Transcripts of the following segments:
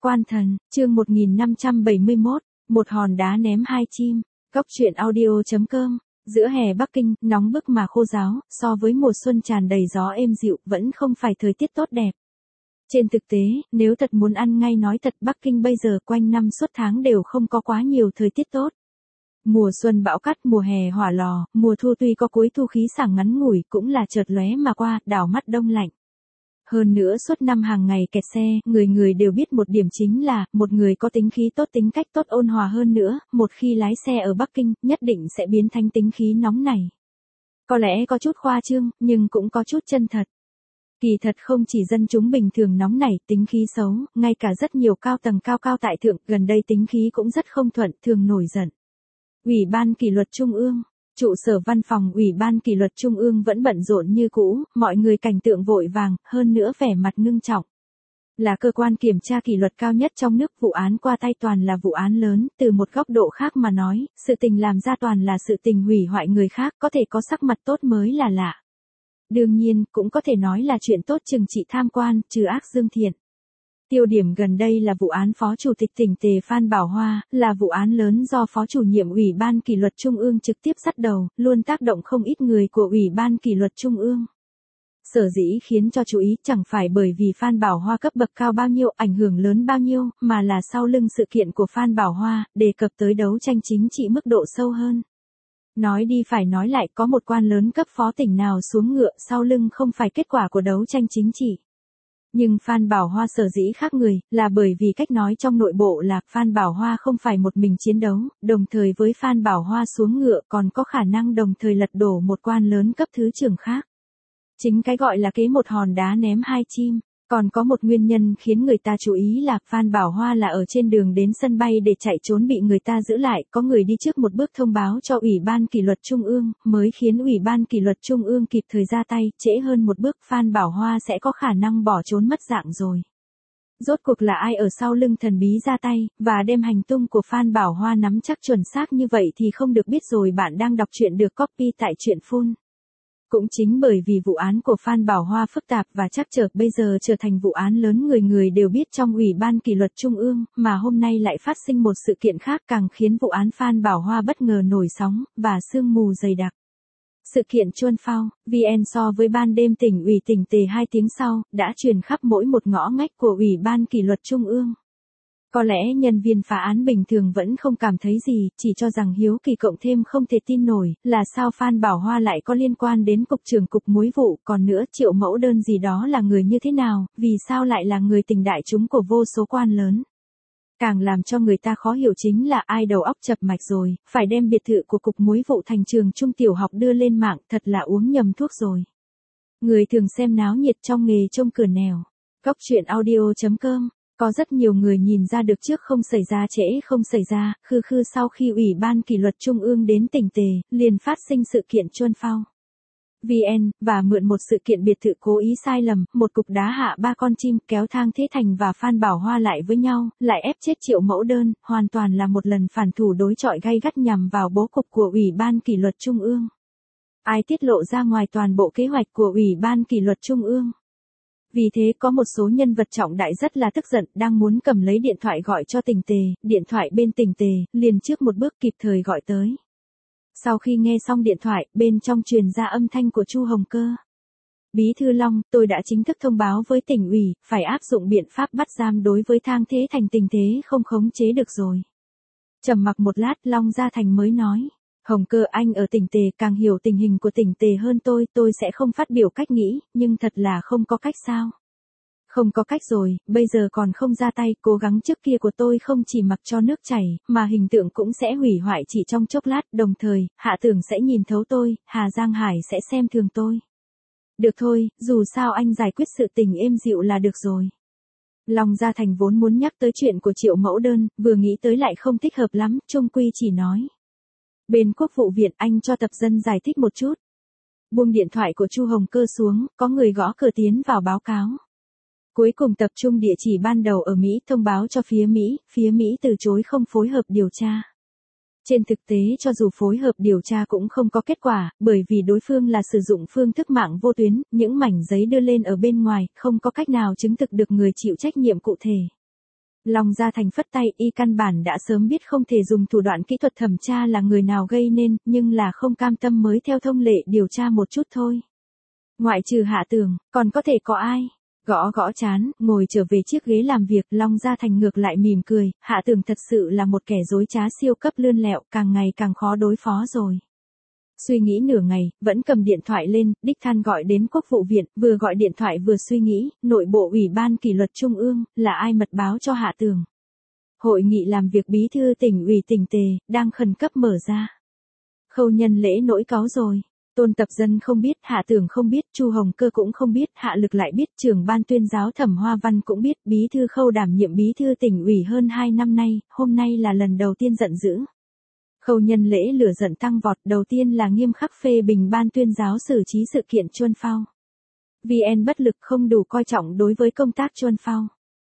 Quan thần, chương 1571, một hòn đá ném hai chim. Góc truyện audio.com. Giữa hè Bắc Kinh, nóng bức mà khô ráo, so với mùa xuân tràn đầy gió êm dịu, vẫn không phải thời tiết tốt đẹp. Trên thực tế, nếu thật muốn ăn ngay nói thật, Bắc Kinh bây giờ quanh năm suốt tháng đều không có quá nhiều thời tiết tốt. Mùa xuân bão cát, mùa hè hỏa lò, mùa thu tuy có cuối thu khí sảng ngắn ngủi cũng là chợt lóe mà qua, đảo mắt đông lạnh. Hơn nữa suốt năm hàng ngày kẹt xe, người người đều biết một điểm chính là, một người có tính khí tốt, tính cách tốt, ôn hòa hơn nữa, một khi lái xe ở Bắc Kinh, nhất định sẽ biến thành tính khí nóng này. Có lẽ có chút khoa trương, nhưng cũng có chút chân thật. Kỳ thật không chỉ dân chúng bình thường nóng nảy, tính khí xấu, ngay cả rất nhiều cao tầng cao tại thượng, gần đây tính khí cũng rất không thuận, thường nổi giận. Ủy ban kỷ luật Trung ương. Trụ sở văn phòng Ủy ban kỷ luật Trung ương vẫn bận rộn như cũ, mọi người cảnh tượng vội vàng, hơn nữa vẻ mặt ngưng trọng. Là cơ quan kiểm tra kỷ luật cao nhất trong nước, vụ án qua tay toàn là vụ án lớn, từ một góc độ khác mà nói, sự tình làm ra toàn là sự tình hủy hoại người khác, có thể có sắc mặt tốt mới là lạ. Đương nhiên, cũng có thể nói là chuyện tốt trừng trị tham quan, trừ ác dương thiện. Tiêu điểm gần đây là vụ án Phó Chủ tịch tỉnh Tề Phan Bảo Hoa, là vụ án lớn do Phó Chủ nhiệm Ủy ban kỷ luật Trung ương trực tiếp dắt đầu, luôn tác động không ít người của Ủy ban kỷ luật Trung ương. Sở dĩ khiến cho chú ý chẳng phải bởi vì Phan Bảo Hoa cấp bậc cao bao nhiêu, ảnh hưởng lớn bao nhiêu, mà là sau lưng sự kiện của Phan Bảo Hoa, đề cập tới đấu tranh chính trị mức độ sâu hơn. Nói đi phải nói lại, có một quan lớn cấp phó tỉnh nào xuống ngựa sau lưng không phải kết quả của đấu tranh chính trị. Nhưng Phan Bảo Hoa sở dĩ khác người, là bởi vì cách nói trong nội bộ là Phan Bảo Hoa không phải một mình chiến đấu, đồng thời với Phan Bảo Hoa xuống ngựa còn có khả năng đồng thời lật đổ một quan lớn cấp thứ trưởng khác. Chính cái gọi là kế một hòn đá ném hai chim. Còn có một nguyên nhân khiến người ta chú ý là Phan Bảo Hoa là ở trên đường đến sân bay để chạy trốn bị người ta giữ lại, có người đi trước một bước thông báo cho Ủy ban kỷ luật Trung ương, mới khiến Ủy ban kỷ luật Trung ương kịp thời ra tay, trễ hơn một bước Phan Bảo Hoa sẽ có khả năng bỏ trốn mất dạng rồi. Rốt cuộc là ai ở sau lưng thần bí ra tay, và đem hành tung của Phan Bảo Hoa nắm chắc chuẩn xác như vậy thì không được biết rồi. Bạn đang đọc truyện được copy tại truyện full. Cũng chính bởi vì vụ án của Phan Bảo Hoa phức tạp và trắc trở, bây giờ trở thành vụ án lớn người người đều biết trong Ủy ban kỷ luật Trung ương, mà hôm nay lại phát sinh một sự kiện khác càng khiến vụ án Phan Bảo Hoa bất ngờ nổi sóng, và sương mù dày đặc. Sự kiện Chuan Phao, VN so với ban đêm tỉnh ủy tỉnh Tề 2 tiếng sau, đã truyền khắp mỗi một ngõ ngách của Ủy ban kỷ luật Trung ương. Có lẽ nhân viên phá án bình thường vẫn không cảm thấy gì, chỉ cho rằng hiếu kỳ cộng thêm không thể tin nổi, là sao Phan Bảo Hoa lại có liên quan đến cục trưởng cục muối vụ, còn nữa Triệu Mẫu Đơn gì đó là người như thế nào, vì sao lại là người tình đại chúng của vô số quan lớn. Càng làm cho người ta khó hiểu chính là ai đầu óc chập mạch rồi, phải đem biệt thự của cục muối vụ thành trường trung tiểu học đưa lên mạng, thật là uống nhầm thuốc rồi. Người thường xem náo nhiệt trong nghề trông cửa nẻo. Góc truyện audio.com. Có rất nhiều người nhìn ra được trước không xảy ra trễ không xảy ra, khư sau khi Ủy ban kỷ luật Trung ương đến tỉnh Tề, liền phát sinh sự kiện Chuan Phao. VN, và mượn một sự kiện biệt thự cố ý sai lầm, một cục đá hạ ba con chim, kéo Thang Thế Thành và Phan Bảo Hoa lại với nhau, lại ép chết Triệu Mẫu Đơn, hoàn toàn là một lần phản thủ đối chọi gay gắt nhằm vào bố cục của Ủy ban kỷ luật Trung ương. Ai tiết lộ ra ngoài toàn bộ kế hoạch của Ủy ban kỷ luật Trung ương? Vì thế có một số nhân vật trọng đại rất là tức giận, đang muốn cầm lấy điện thoại gọi cho tỉnh Tề, điện thoại bên tỉnh Tề, liền trước một bước kịp thời gọi tới. Sau khi nghe xong điện thoại, bên trong truyền ra âm thanh của Chu Hồng Cơ. Bí thư Long, tôi đã chính thức thông báo với tỉnh ủy, phải áp dụng biện pháp bắt giam đối với Thang Thế Thành, tình thế không khống chế được rồi. Trầm mặc một lát, Long Gia Thành mới nói. Hồng Cơ, anh ở tỉnh Tề càng hiểu tình hình của tỉnh Tề hơn tôi sẽ không phát biểu cách nghĩ, nhưng thật là không có cách sao. Không có cách rồi, bây giờ còn không ra tay, cố gắng trước kia của tôi không chỉ mặc cho nước chảy, mà hình tượng cũng sẽ hủy hoại chỉ trong chốc lát, đồng thời, Hạ Tưởng sẽ nhìn thấu tôi, Hà Giang Hải sẽ xem thường tôi. Được thôi, dù sao anh giải quyết sự tình êm dịu là được rồi. Long Gia Thành vốn muốn nhắc tới chuyện của Triệu Mẫu Đơn, vừa nghĩ tới lại không thích hợp lắm, chung quy chỉ nói. Bên Quốc vụ viện, anh cho tập dân giải thích một chút. Buông điện thoại của Chu Hồng Cơ xuống, có người gõ cửa tiến vào báo cáo. Cuối cùng tập trung địa chỉ ban đầu ở Mỹ, thông báo cho phía Mỹ từ chối không phối hợp điều tra. Trên thực tế cho dù phối hợp điều tra cũng không có kết quả, bởi vì đối phương là sử dụng phương thức mạng vô tuyến, những mảnh giấy đưa lên ở bên ngoài, không có cách nào chứng thực được người chịu trách nhiệm cụ thể. Long Gia Thành phất tay, y căn bản đã sớm biết không thể dùng thủ đoạn kỹ thuật thẩm tra là người nào gây nên, nhưng là không cam tâm mới theo thông lệ điều tra một chút thôi. Ngoại trừ Hạ Tường, còn có thể có ai? Gõ gõ chán, ngồi trở về chiếc ghế làm việc, Long Gia Thành ngược lại mỉm cười, Hạ Tường thật sự là một kẻ dối trá siêu cấp lươn lẹo, càng ngày càng khó đối phó rồi. Suy nghĩ nửa ngày, vẫn cầm điện thoại lên, đích thân gọi đến Quốc vụ viện, vừa gọi điện thoại vừa suy nghĩ, nội bộ Ủy ban kỷ luật Trung ương, là ai mật báo cho Hạ Tường. Hội nghị làm việc bí thư tỉnh ủy Tỉnh Tề, đang khẩn cấp mở ra. Khâu Nhân Lễ nỗi cáu rồi. Tôn Tập Dân không biết, Hạ Tường không biết, Chu Hồng Cơ cũng không biết, Hạ Lực lại biết, trưởng ban tuyên giáo Thẩm Hoa Văn cũng biết, bí thư Khâu đảm nhiệm bí thư tỉnh ủy hơn 2 năm nay, hôm nay là lần đầu tiên giận dữ. Khâu Nhân Lễ lửa giận tăng vọt, đầu tiên là nghiêm khắc phê bình ban tuyên giáo xử trí sự kiện Chuân Phao. VN bất lực không đủ coi trọng đối với công tác Chuân Phao.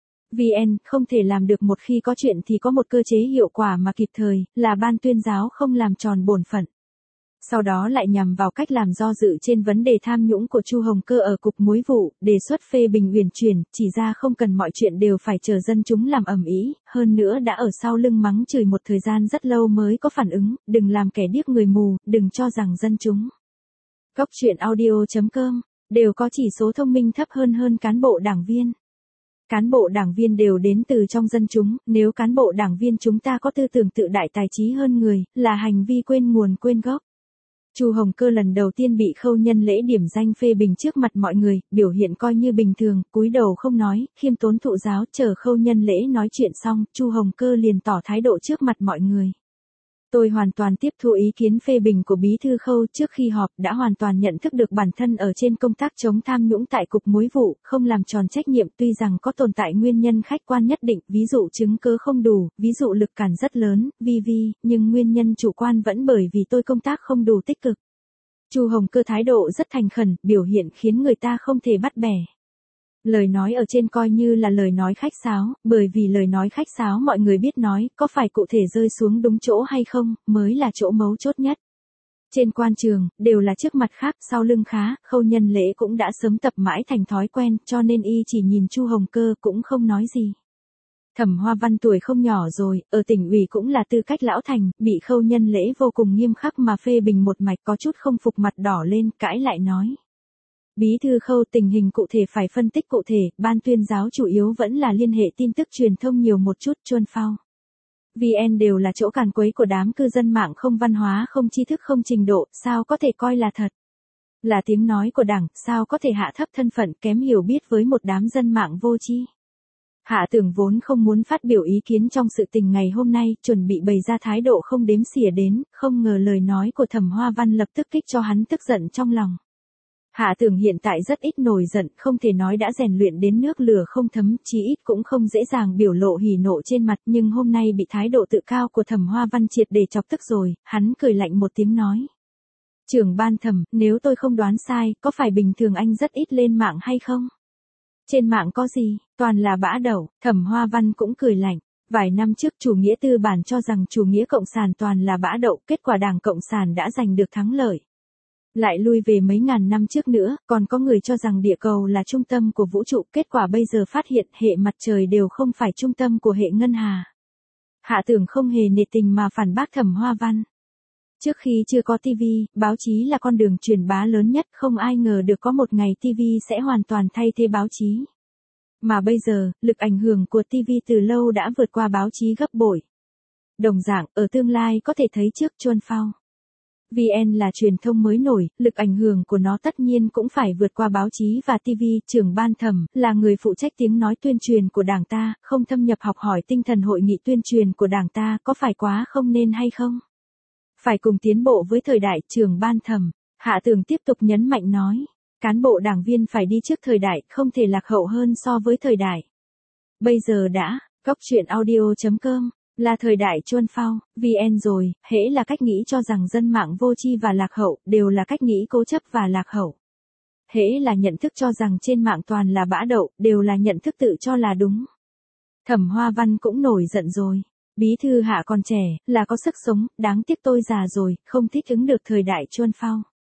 VN không thể làm được, một khi có chuyện thì có một cơ chế hiệu quả mà kịp thời, là ban tuyên giáo không làm tròn bổn phận. Sau đó lại nhằm vào cách làm do dự trên vấn đề tham nhũng của Chu Hồng Cơ ở cục muối vụ, đề xuất phê bình uyển chuyển, chỉ ra không cần mọi chuyện đều phải chờ dân chúng làm ầm ĩ, hơn nữa đã ở sau lưng mắng chửi một thời gian rất lâu mới có phản ứng, đừng làm kẻ điếc người mù, đừng cho rằng dân chúng. Góc truyện audio.com đều có chỉ số thông minh thấp hơn cán bộ đảng viên. Cán bộ đảng viên đều đến từ trong dân chúng, nếu cán bộ đảng viên chúng ta có tư tưởng tự đại tài trí hơn người, là hành vi quên nguồn quên gốc. Chu Hồng Cơ lần đầu tiên bị Khâu Nhân Lễ điểm danh phê bình trước mặt mọi người, biểu hiện coi như bình thường, cúi đầu không nói, khiêm tốn thụ giáo, chờ Khâu Nhân Lễ nói chuyện xong, Chu Hồng Cơ liền tỏ thái độ trước mặt mọi người. Tôi hoàn toàn tiếp thu ý kiến phê bình của bí thư Khâu, trước khi họp đã hoàn toàn nhận thức được bản thân ở trên công tác chống tham nhũng tại cục muối vụ, không làm tròn trách nhiệm, tuy rằng có tồn tại nguyên nhân khách quan nhất định, ví dụ chứng cứ không đủ, ví dụ lực cản rất lớn, nhưng nguyên nhân chủ quan vẫn bởi vì tôi công tác không đủ tích cực. Chu Hồng Cơ thái độ rất thành khẩn, biểu hiện khiến người ta không thể bắt bẻ. Lời nói ở trên coi như là lời nói khách sáo, bởi vì lời nói khách sáo mọi người biết nói, có phải cụ thể rơi xuống đúng chỗ hay không, mới là chỗ mấu chốt nhất. Trên quan trường, đều là trước mặt khác, sau lưng khá, Khâu Nhân Lễ cũng đã sớm tập mãi thành thói quen, cho nên y chỉ nhìn Chu Hồng Cơ cũng không nói gì. Thẩm Hoa Văn tuổi không nhỏ rồi, ở tỉnh ủy cũng là tư cách lão thành, bị Khâu Nhân Lễ vô cùng nghiêm khắc mà phê bình một mạch, có chút không phục, mặt đỏ lên, cãi lại nói. Bí thư Khâu, tình hình cụ thể phải phân tích cụ thể, ban tuyên giáo chủ yếu vẫn là liên hệ tin tức truyền thông nhiều một chút, Chuân Phao. VN đều là chỗ càn quấy của đám cư dân mạng không văn hóa, không tri thức, không trình độ, sao có thể coi là thật. Là tiếng nói của Đảng, sao có thể hạ thấp thân phận, kém hiểu biết với một đám dân mạng vô tri. Hạ Tường vốn không muốn phát biểu ý kiến trong sự tình ngày hôm nay, chuẩn bị bày ra thái độ không đếm xỉa đến, không ngờ lời nói của Thẩm Hoa Văn lập tức kích cho hắn tức giận trong lòng. Hạ Tường hiện tại rất ít nổi giận, không thể nói đã rèn luyện đến nước lửa không thấm, chí ít cũng không dễ dàng biểu lộ hỉ nộ trên mặt, nhưng hôm nay bị thái độ tự cao của Thẩm Hoa Văn triệt để chọc tức rồi, hắn cười lạnh một tiếng nói. Trưởng ban Thẩm, nếu tôi không đoán sai, có phải bình thường anh rất ít lên mạng hay không? Trên mạng có gì, toàn là bã đậu, Thẩm Hoa Văn cũng cười lạnh. Vài năm trước chủ nghĩa tư bản cho rằng chủ nghĩa cộng sản toàn là bã đậu, kết quả Đảng Cộng sản đã giành được thắng lợi. Lại lui về mấy ngàn năm trước nữa, còn có người cho rằng địa cầu là trung tâm của vũ trụ, kết quả bây giờ phát hiện hệ mặt trời đều không phải trung tâm của hệ ngân hà. Hạ Tường không hề nể tình mà phản bác Thẩm Hoa Văn. Trước khi chưa có TV, báo chí là con đường truyền bá lớn nhất, không ai ngờ được có một ngày TV sẽ hoàn toàn thay thế báo chí. Mà bây giờ, lực ảnh hưởng của TV từ lâu đã vượt qua báo chí gấp bội. Đồng dạng, ở tương lai có thể thấy trước Chuân Phao. VN là truyền thông mới nổi, lực ảnh hưởng của nó tất nhiên cũng phải vượt qua báo chí và TV. Trưởng ban Thẩm là người phụ trách tiếng nói tuyên truyền của Đảng ta, không thâm nhập học hỏi tinh thần hội nghị tuyên truyền của Đảng ta, có phải quá không nên hay không? Phải cùng tiến bộ với thời đại. Trưởng ban Thẩm, Hạ Tường tiếp tục nhấn mạnh nói, cán bộ đảng viên phải đi trước thời đại, không thể lạc hậu hơn so với thời đại. Bây giờ đã, góc truyện audio.com, là thời đại Chuân Phao, VN rồi, hễ là cách nghĩ cho rằng dân mạng vô tri và lạc hậu, đều là cách nghĩ cố chấp và lạc hậu. Hễ là nhận thức cho rằng trên mạng toàn là bã đậu, đều là nhận thức tự cho là đúng. Thẩm Hoa Văn cũng nổi giận rồi. Bí thư Hạ còn trẻ, là có sức sống, đáng tiếc tôi già rồi, không thích ứng được thời đại Chuân Phao.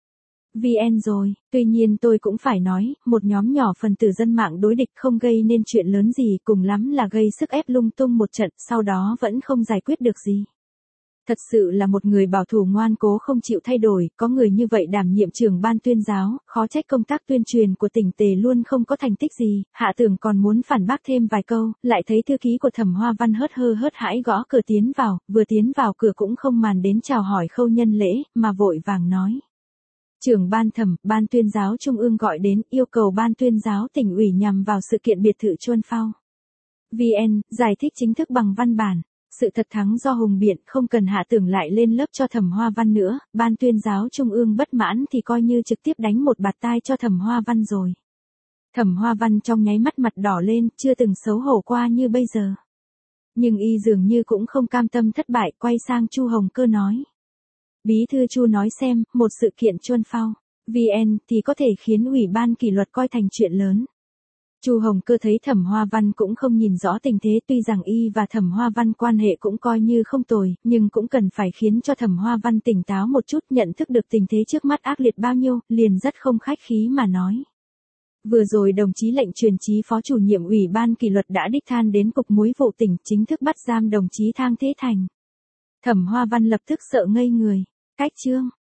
VN rồi, tuy nhiên tôi cũng phải nói, một nhóm nhỏ phần tử dân mạng đối địch không gây nên chuyện lớn gì, cùng lắm là gây sức ép lung tung một trận, sau đó vẫn không giải quyết được gì. Thật sự là một người bảo thủ ngoan cố không chịu thay đổi, có người như vậy đảm nhiệm trưởng ban tuyên giáo, khó trách công tác tuyên truyền của tỉnh Tề luôn không có thành tích gì, Hạ Tưởng còn muốn phản bác thêm vài câu, lại thấy thư ký của Thẩm Hoa Văn hớt hãi gõ cửa tiến vào, vừa tiến vào cửa cũng không màn đến chào hỏi khâu nhân lễ, mà vội vàng nói. Trưởng ban Thẩm, ban tuyên giáo trung ương gọi đến, yêu cầu ban tuyên giáo tỉnh ủy nhằm vào sự kiện biệt thự Chuân Phao. VN, giải thích chính thức bằng văn bản. Sự thật thắng do hùng biện, không cần Hạ Tưởng lại lên lớp cho Thẩm Hoa Văn nữa, ban tuyên giáo trung ương bất mãn thì coi như trực tiếp đánh một bạt tai cho Thẩm Hoa Văn rồi. Thẩm Hoa Văn trong nháy mắt mặt đỏ lên, chưa từng xấu hổ qua như bây giờ. Nhưng y dường như cũng không cam tâm thất bại, quay sang Chu Hồng Cơ nói. Bí thư Chu nói xem, một sự kiện Chuân Phao, VN thì có thể khiến ủy ban kỷ luật coi thành chuyện lớn. Chu Hồng Cơ thấy Thẩm Hoa Văn cũng không nhìn rõ tình thế, tuy rằng y và Thẩm Hoa Văn quan hệ cũng coi như không tồi, nhưng cũng cần phải khiến cho Thẩm Hoa Văn tỉnh táo một chút, nhận thức được tình thế trước mắt ác liệt bao nhiêu, liền rất không khách khí mà nói. Vừa rồi đồng chí lệnh truyền chí phó chủ nhiệm ủy ban kỷ luật đã đích thân đến cục muối vụ tỉnh chính thức bắt giam đồng chí Thang Thế Thành. Thẩm Hoa Văn lập tức sợ ngây người. Cách chương